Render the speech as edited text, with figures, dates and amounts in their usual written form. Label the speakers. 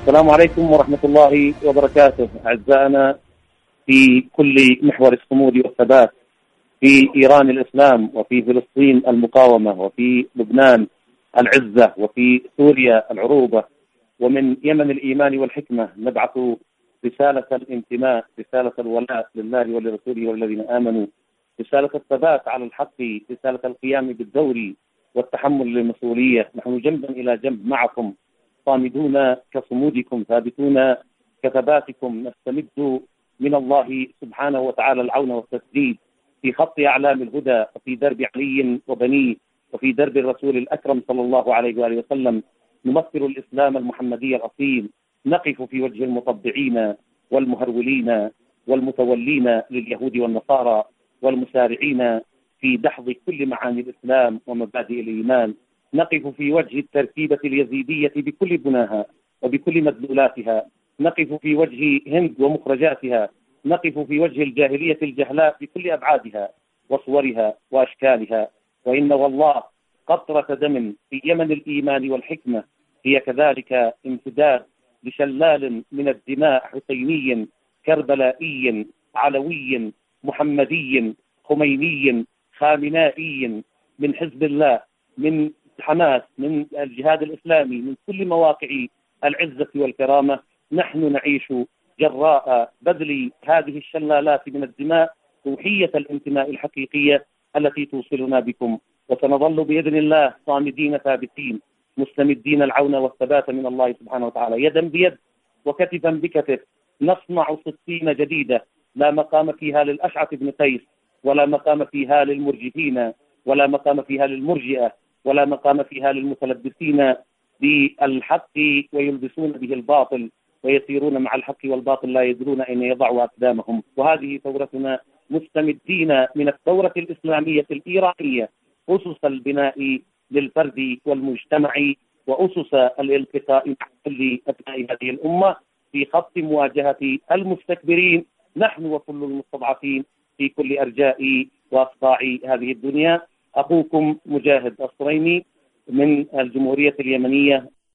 Speaker 1: السلام عليكم ورحمة الله وبركاته. أعزائنا في كل محور الصمود والثبات، في إيران الإسلام، وفي فلسطين المقاومة، وفي لبنان العزة، وفي سوريا العروبة، ومن يمن الإيمان والحكمة، نبعث رسالة الانتماء، رسالة الولاء لله ولرسوله والذين آمنوا، رسالة الثبات على الحق، رسالة القيام بالدور والتحمل للمسؤولية. نحن جنبا إلى جنب معكم، صامدون كصمودكم، ثابتون كثباتكم، نستمد من الله سبحانه وتعالى العون والتسديد في خط أعلام الهدى، وفي درب علي وبنيه، وفي درب الرسول الأكرم صلى الله عليه وآله وسلم. نمثل الإسلام المحمدي الأصيل، نقف في وجه المطبعين والمهرولين والمتولين لليهود والنصارى، والمسارعين في دحض كل معاني الإسلام ومبادئ الإيمان. نقف في وجه التركيبة اليزيدية بكل بناها وبكل مدلولاتها، نقف في وجه هند ومخرجاتها، نقف في وجه الجاهلية الجهلاء بكل أبعادها وصورها وأشكالها. وإن والله قطرة دم في يمن الإيمان والحكمة هي كذلك امتداد لشلال من الدماء، حسيني كربلائي علوي محمدي خميني خامنائي، من حزب الله، من حماس، من الجهاد الإسلامي، من كل مواقع العزة والكرامة. نحن نعيش جراء بذل هذه الشلالات من الدماء روحية الانتماء الحقيقية التي توصلنا بكم، وسنظل بإذن الله صامدين ثابتين، مستمدين العون والثبات من الله سبحانه وتعالى، يدا بيد وكتفا بكتف. نصنع 60 جديدة لا مقام فيها للأشعث بن قيس، ولا مقام فيها للمرجفين، ولا مقام فيها للمرجئة، ولا مقام فيها للمتلبسين بالحق ويلبسون به الباطل، ويسيرون مع الحق والباطل لا يدرون أين يضعوا أقدامهم. وهذه ثورتنا، مستمدين من الثورة الإسلامية الإيرانية أسس البناء للفرد والمجتمع، وأسس الالتقاء مع كل أبناء هذه الأمة في خط مواجهة المستكبرين، نحن وكل المستضعفين في كل أرجاء وأصقاع هذه الدنيا. أخوكم مجاهد الصريمي من الجمهورية اليمنية